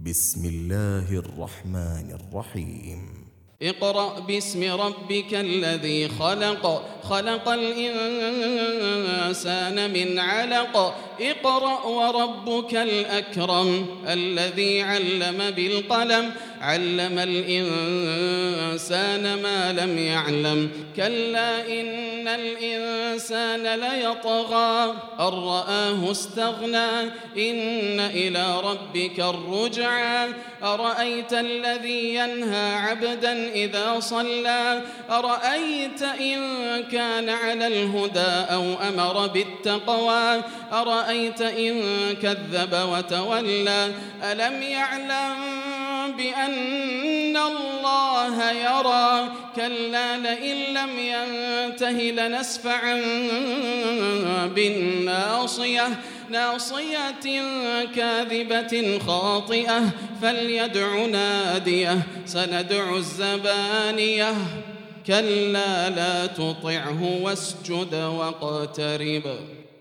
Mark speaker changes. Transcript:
Speaker 1: بسم الله الرحمن الرحيم
Speaker 2: اقرأ باسم ربك الذي خلق خلق الإنسان من علق اقرأ وربك الأكرم الذي علم بالقلم علم الإنسان ما لم يعلم كلا إن الإنسان ليطغى أن رآه استغنى إن إلى ربك الرجعى أرأيت الذي ينهى عبدا إذا صلى أرأيت إن كان على الهدى أو أمر بالتقوى أرأيت إن كذب وتولى ألم يعلم بأن الله يرى كلا لئن لم ينته لنسفعا بالناصية ناصية كاذبة خاطئة فليدع ناديه سندع الزبانية كلا لا تطعه واسجد واقترب